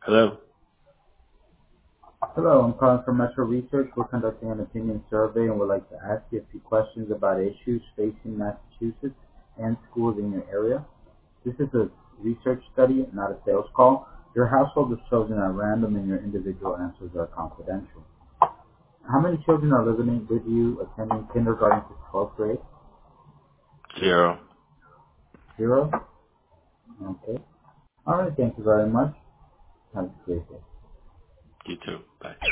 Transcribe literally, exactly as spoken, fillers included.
Hello. Hello, I'm calling from Metro Research. We're conducting an opinion survey and would like to ask you a few questions about issues facing Massachusetts and schools in your area. This is a research study, not a sales call. Your household is chosen at random and your individual answers are confidential. How many children are living with you attending kindergarten to twelfth grade? Zero. Zero? Okay. All right, thank you very much. Have a great day. You too. Bye.